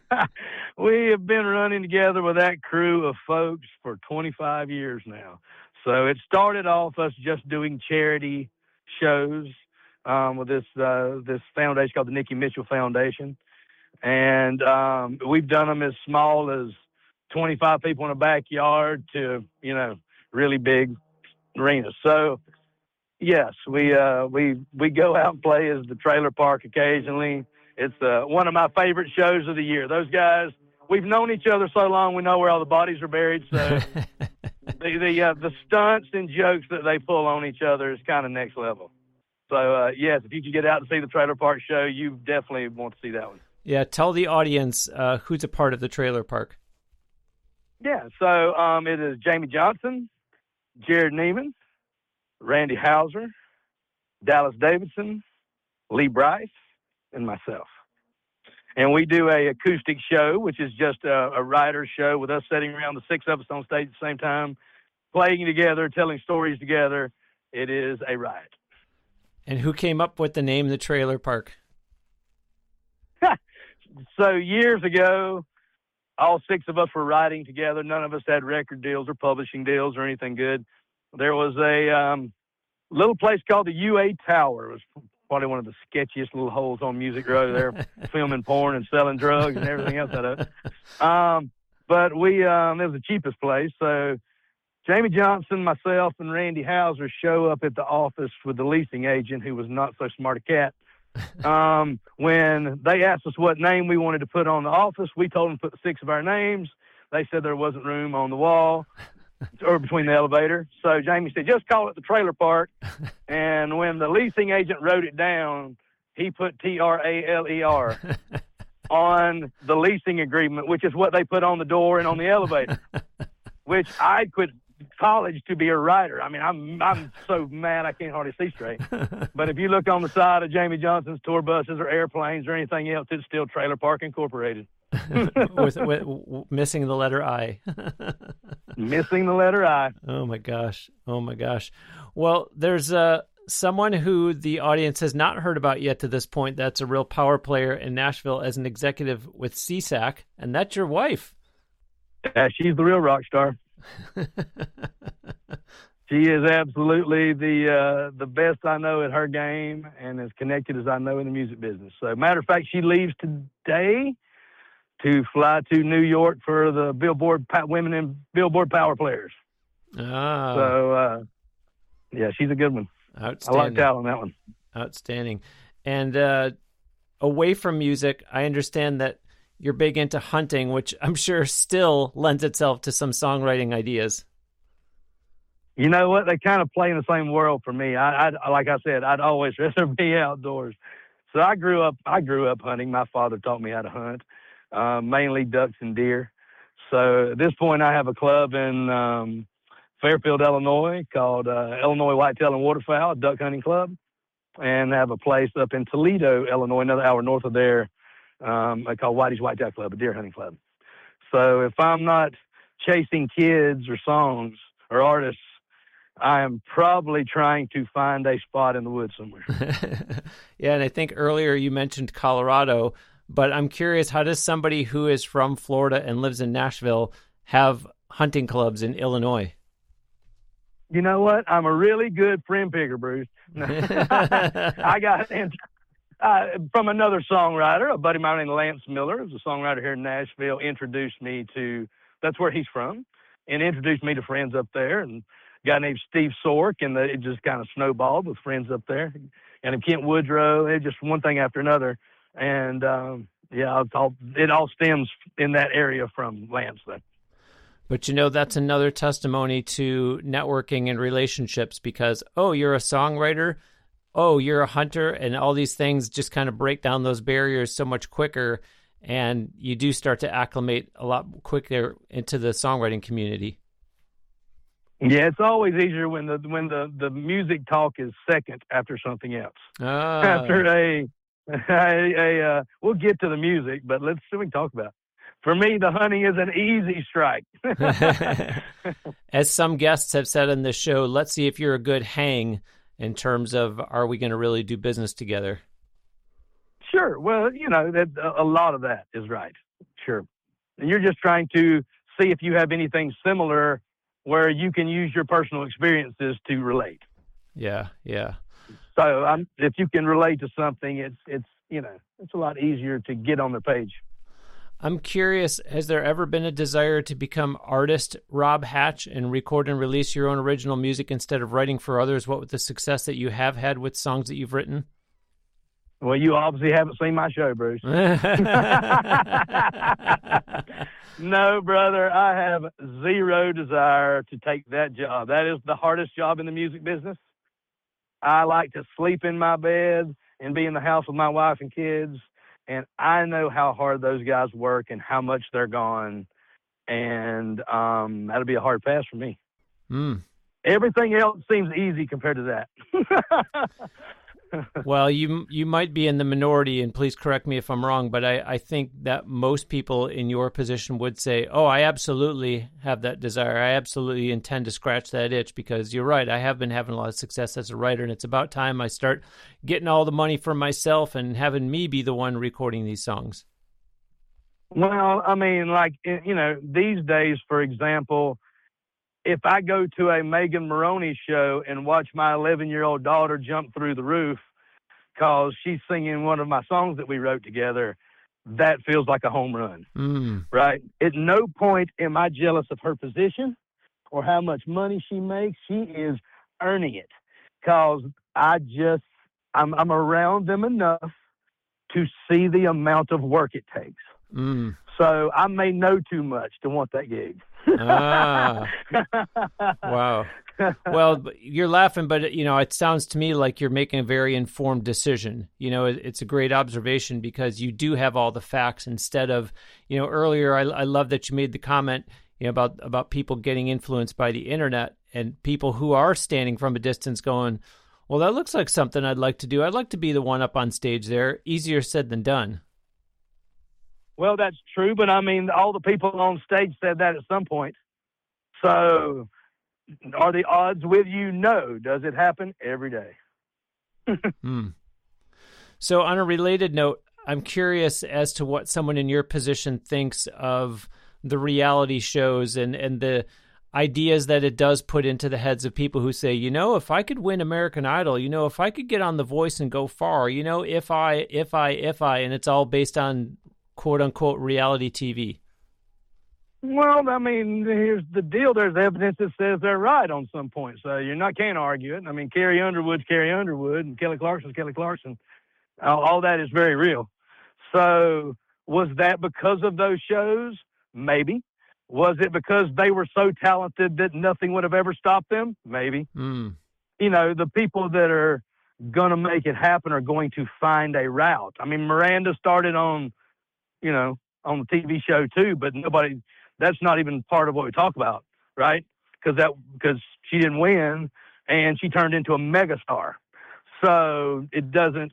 Speaker 2: we have been running together with that crew of folks for twenty-five years now. So it started off us just doing charity shows um, with this uh, this foundation called the Nikki Mitchell Foundation. And um, we've done them as small as twenty-five people in a backyard to, you know, really big arenas. So, yes, we uh, we we go out and play as the Trailer Park occasionally. It's uh, one of my favorite shows of the year. Those guys, we've known each other so long, we know where all the bodies are buried. So the the, uh, the stunts and jokes that they pull on each other is kind of next level. So, uh, yes, if you can get out and see the Trailer Park show, you definitely want to see that one.
Speaker 1: Yeah, tell the audience uh, who's a part of the Trailer Park.
Speaker 2: Yeah, so um, it is Jamie Johnson, Jared Neiman, Randy Houser, Dallas Davidson, Lee Bryce, and myself. And we do a acoustic show, which is just a, a writer's show with us sitting around, the six of us on stage at the same time, playing together, telling stories together. It is a riot.
Speaker 1: And who came up with the name The Trailer Park?
Speaker 2: So years ago, all six of us were writing together. None of us had record deals or publishing deals or anything good. There was a um, little place called the U A Tower. It was probably one of the sketchiest little holes on Music Row there, filming porn and selling drugs and everything else out of it. Um, but we, um, it was the cheapest place. So Jamie Johnson, myself, and Randy Houser show up at the office with the leasing agent, who was not so smart a cat. Um, when they asked us what name we wanted to put on the office, we told them to put six of our names. They said there wasn't room on the wall or between the elevator. So Jamie said, just call it the Trailer Park. And when the leasing agent wrote it down, he put T R A L E R on the leasing agreement, which is what they put on the door and on the elevator, which I quit college to be a writer. I mean, I'm I'm so mad I can't hardly see straight. But if you look on the side of Jamie Johnson's tour buses or airplanes or anything else, it's still Trailer Park Incorporated.
Speaker 1: with, with, with missing the letter I.
Speaker 2: Missing the letter I.
Speaker 1: Oh my gosh. Oh my gosh. Well, there's uh, someone who the audience has not heard about yet to this point that's a real power player in Nashville as an executive with C S A C, and that's your wife.
Speaker 2: Yeah, she's the real rock star. She is absolutely the uh, the best I know at her game and as connected as I know in the music business. So, matter of fact, she leaves today to fly to New York for the Billboard Women in Billboard Power Players.
Speaker 1: Ah.
Speaker 2: So, uh, yeah, she's a good one.
Speaker 1: Outstanding.
Speaker 2: I lucked out on that one.
Speaker 1: Outstanding. And uh, away from music, I understand that you're big into hunting, which I'm sure still lends itself to some songwriting ideas.
Speaker 2: You know what? They kind of play in the same world for me. I, I like I said, I'd always rather be outdoors. So I grew up. I grew up hunting. My father taught me how to hunt, uh, mainly ducks and deer. So at this point, I have a club in um, Fairfield, Illinois, called uh, Illinois Whitetail and Waterfowl a Duck Hunting Club, and I have a place up in Toledo, Illinois, another hour north of there, um, called Whitey's Whitetail Club, a deer hunting club. So if I'm not chasing kids or songs or artists, I am probably trying to find a spot in the woods somewhere.
Speaker 1: Yeah, and I think earlier you mentioned Colorado, but I'm curious, how does somebody who is from Florida and lives in Nashville have hunting clubs in Illinois?
Speaker 2: You know what? I'm a really good friend picker, Bruce. I got uh, from another songwriter, a buddy of mine named Lance Miller, who's a songwriter here in Nashville, introduced me to, that's where he's from, and introduced me to friends up there. And a guy named Steve Sork, and the, it just kind of snowballed with friends up there. And Kent Woodrow, it just one thing after another. And um, yeah, it's all, it all stems in that area from Lance, though.
Speaker 1: But, you know, that's another testimony to networking and relationships because, oh, you're a songwriter, oh, you're a hunter, and all these things just kind of break down those barriers so much quicker, and you do start to acclimate a lot quicker into the songwriting community.
Speaker 2: Yeah, it's always easier when the when the, the music talk is second after something else.
Speaker 1: Ah.
Speaker 2: After a, a, a uh, we'll get to the music, but let's see what we can talk about. For me, the hunting is an easy strike.
Speaker 1: As some guests have said on this show, let's see if you're a good hang in terms of, are we going to really do business together?
Speaker 2: Sure. Well, you know, that a lot of that is right. Sure. And you're just trying to see if you have anything similar where you can use your personal experiences to relate.
Speaker 1: Yeah, yeah.
Speaker 2: So um, if you can relate to something, it's, it's, you know, it's a lot easier to get on the page.
Speaker 1: I'm curious, has there ever been a desire to become artist Rob Hatch and record and release your own original music instead of writing for others? What with the success that you have had with songs that you've written?
Speaker 2: Well, you obviously haven't seen my show, Bruce. No, brother, I have zero desire to take that job. That is the hardest job in the music business. I like to sleep in my bed and be in the house with my wife and kids. And I know how hard those guys work and how much they're gone. And um, that'll be a hard pass for me.
Speaker 1: Mm.
Speaker 2: Everything else seems easy compared to that.
Speaker 1: Well, you you might be in the minority, and please correct me if I'm wrong, but I, I think that most people in your position would say, oh, I absolutely have that desire. I absolutely intend to scratch that itch because you're right. I have been having a lot of success as a writer, and it's about time I start getting all the money for myself and having me be the one recording these songs.
Speaker 2: Well, I mean, like, you know, these days, for example, if I go to a Megan Moroney show and watch my eleven-year-old daughter jump through the roof because she's singing one of my songs that we wrote together, that feels like a home run,
Speaker 1: mm.
Speaker 2: right? At no point am I jealous of her position or how much money she makes. She is earning it because I just, I'm, I'm around them enough to see the amount of work it takes.
Speaker 1: Mm.
Speaker 2: So I may know too much to want that gig.
Speaker 1: Ah. Wow. Well, you're laughing, but you know, it sounds to me like you're making a very informed decision. You know, it's a great observation because you do have all the facts instead of, you know, earlier, I, I love that you made the comment, you know, about, about people getting influenced by the internet and people who are standing from a distance going, well, that looks like something I'd like to do. I'd like to be the one up on stage there. Easier said than done.
Speaker 2: Well, that's true, but I mean, all the people on stage said that at some point. So, are the odds with you? No. Does it happen? Every day.
Speaker 1: hmm. So, on a related note, I'm curious as to what someone in your position thinks of the reality shows and, and the ideas that it does put into the heads of people who say, you know, if I could win American Idol, you know, if I could get on The Voice and go far, you know, if I, if I, if I, and it's all based on quote unquote reality T V.
Speaker 2: Well, I mean, here's the deal. There's evidence that says they're right on some point. So you're not, can't argue it. I mean, Carrie Underwood's Carrie Underwood and Kelly Clarkson's Kelly Clarkson. All, all that is very real. So was that because of those shows? Maybe. Was it because they were so talented that nothing would have ever stopped them? Maybe.
Speaker 1: Mm.
Speaker 2: You know, the people that are going to make it happen are going to find a route. I mean, Miranda started on, you know, on the T V show too, but nobody, that's not even part of what we talk about, right? Because that, because she didn't win and she turned into a megastar. So it doesn't,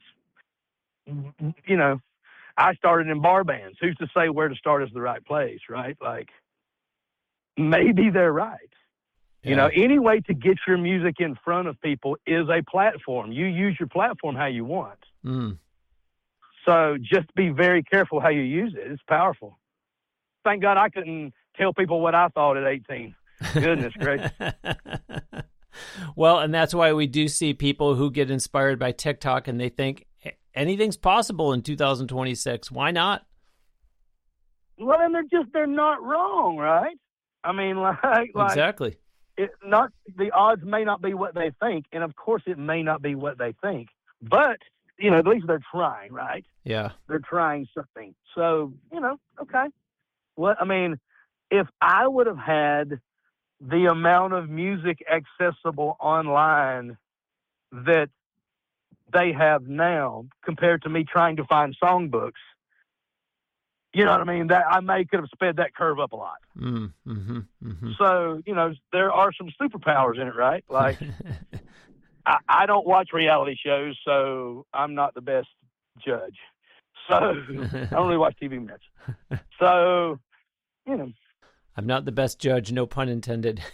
Speaker 2: you know, I started in bar bands. Who's to say where to start is the right place, right? Like, maybe they're right.
Speaker 1: Yeah.
Speaker 2: You know, any way to get your music in front of people is a platform. You use your platform how you want.
Speaker 1: Mm.
Speaker 2: So just be very careful how you use it. It's powerful. Thank God I couldn't tell people what I thought at eighteen. Goodness gracious.
Speaker 1: Well, and that's why we do see people who get inspired by TikTok and they think anything's possible in two thousand twenty-six. Why not?
Speaker 2: Well, and they're just, they're not wrong, right? I mean, like, like
Speaker 1: Exactly.
Speaker 2: It not the odds may not be what they think, and of course it may not be what they think. But you know, at least they're trying, right?
Speaker 1: Yeah.
Speaker 2: They're trying something. So you know, okay. What I mean, if I would have had the amount of music accessible online that they have now, compared to me trying to find songbooks, you know what I mean? That I may could have sped that curve up a lot.
Speaker 1: Mm, mm-hmm, mm-hmm.
Speaker 2: So, you know, there are some superpowers in it, right? Like, I, I don't watch reality shows, so I'm not the best judge. So, I don't really watch T V much. So, you know.
Speaker 1: I'm not the best judge, no pun intended.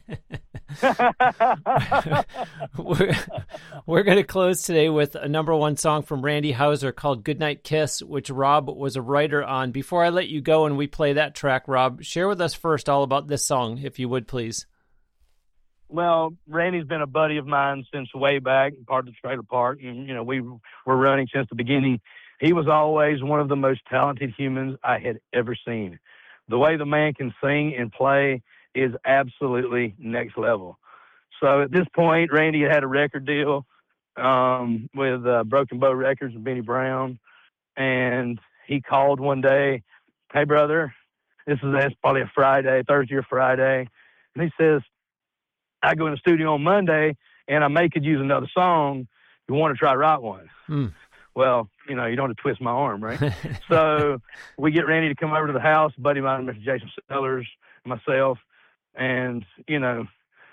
Speaker 1: we're we're going to close today with a number one song from Randy Houser called Goodnight Kiss, which Rob was a writer on. Before I let you go and we play that track, Rob, share with us first all about this song, if you would, please.
Speaker 2: Well, Randy's been a buddy of mine since way back, part of the Trailer Park, and, you know, we were running since the beginning. He was always one of the most talented humans I had ever seen. The way the man can sing and play is absolutely next level. So at this point, Randy had a record deal um, with uh, Broken Bow Records and Benny Brown. And he called one day, "Hey, brother," this is that's probably a Friday, Thursday or Friday. And he says, "I go in the studio on Monday and I may could use another song. You want to try to write one?" Hmm. Well, you know, you don't have to twist my arm, right? So we get Randy to come over to the house, a buddy of mine, Mister Jason Sellers, myself, and, you know,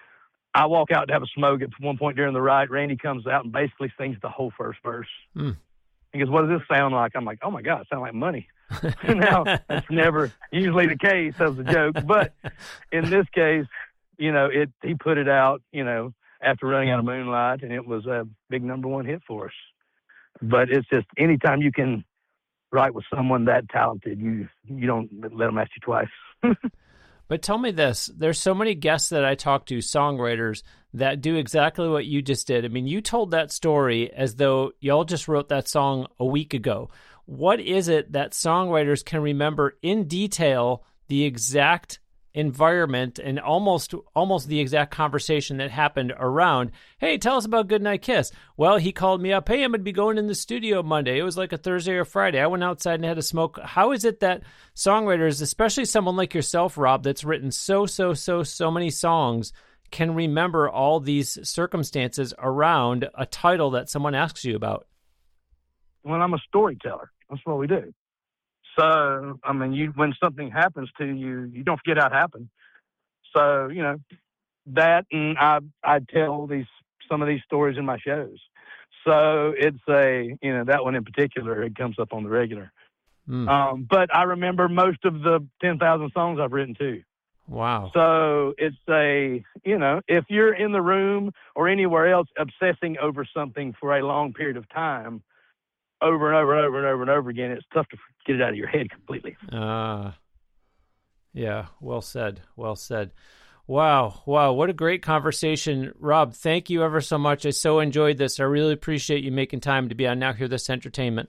Speaker 2: I walk out to have a smoke at one point during the write. Randy comes out and basically sings the whole first verse. Mm. He goes, "What does this sound like?" I'm like, "Oh, my God, it sounds like money." Now, that's never usually the case as a joke. But in this case, you know, it he put it out, you know, after running out of Moonlight, and it was a big number one hit for us. But it's just anytime you can write with someone that talented, you you don't let them ask you twice.
Speaker 1: But tell me this, there's so many guests that I talk to, songwriters, that do exactly what you just did. I mean, you told that story as though y'all just wrote that song a week ago. What is it that songwriters can remember in detail the exact environment and almost almost the exact conversation that happened around, "Hey, tell us about Goodnight Kiss"? Well, he called me up, "Hey, I'm going to be going in the studio Monday." It was like a Thursday or Friday. I went outside and had a smoke. How is it that songwriters, especially someone like yourself, Rob, that's written so, so, so, so many songs, can remember all these circumstances around a title that someone asks you about?
Speaker 2: Well, I'm a storyteller. That's what we do. So, I mean, you when something happens to you, you don't forget how it happened. So, you know, that, and I I tell these some of these stories in my shows. So it's a, you know, that one in particular, it comes up on the regular. Mm. Um, but I remember most of the ten thousand songs I've written too.
Speaker 1: Wow.
Speaker 2: So it's a, you know, if you're in the room or anywhere else obsessing over something for a long period of time, over and over and over and over and over again, it's tough to get it out of your head completely.
Speaker 1: Ah, uh, yeah, well said, well said. Wow, wow, what a great conversation. Rob, thank you ever so much. I so enjoyed this. I really appreciate you making time to be on Now Hear This Entertainment.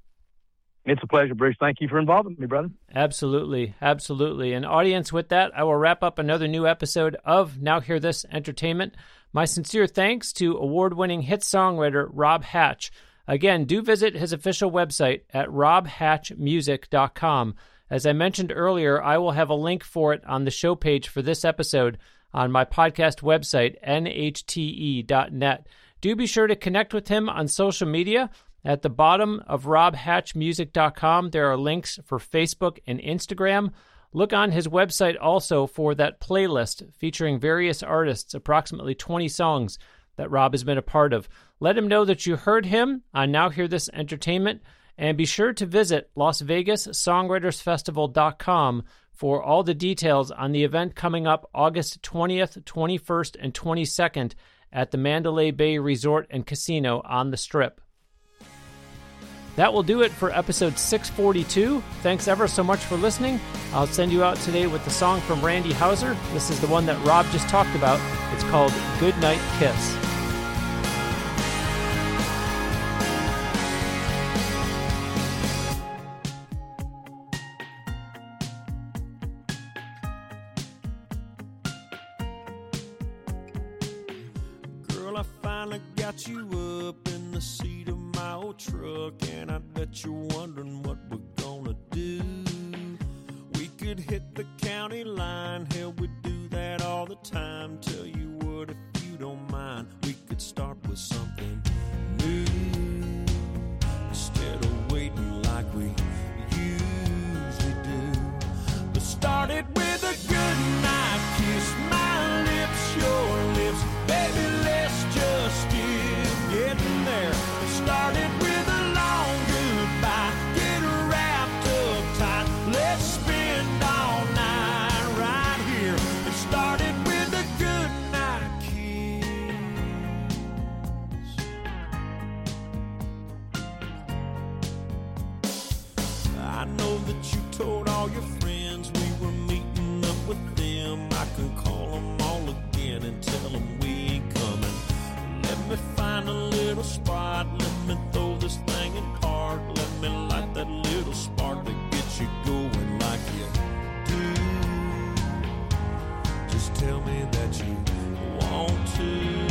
Speaker 2: It's a pleasure, Bruce. Thank you for involving me, brother.
Speaker 1: Absolutely, absolutely. And audience, with that, I will wrap up another new episode of Now Hear This Entertainment. My sincere thanks to award-winning hit songwriter Rob Hatch. Again, do visit his official website at rob hatch music dot com. As I mentioned earlier, I will have a link for it on the show page for this episode on my podcast website, N H T E dot net. Do be sure to connect with him on social media. At the bottom of rob hatch music dot com, there are links for Facebook and Instagram. Look on his website also for that playlist featuring various artists, approximately twenty songs that Rob has been a part of. Let him know that you heard him on Now Hear This Entertainment, And be sure to visit Las Vegas Songwriters Festival dot com for all the details on the event coming up August twentieth, twenty-first, and twenty-second at the Mandalay Bay Resort and Casino on the Strip. That will do it for episode six forty-two. Thanks ever so much for listening. I'll send you out today with the song from Randy Houser. This is the one that Rob just talked about. It's called Goodnight Kiss.
Speaker 3: Girl, I finally got you up in the seat of my old truck, and I bet you're wondering what we're gonna do. We could hit the county line, hell, we do that all the time. Tell you what, if you don't mind, we could start with something new instead of waiting like we usually do. But start it with a good night kiss, my lips, your lips, baby, let's just get getting there. Started with a long goodbye, get wrapped up tight, let's spend all night right here. It started with a goodnight kiss. I know that you told all your friends we were meeting up with them. I can call them all again and tell them we ain't coming. Let me find a little spot, let me throw this thing in park, let me light that little spark that gets you going like you do. Just tell me that you want to.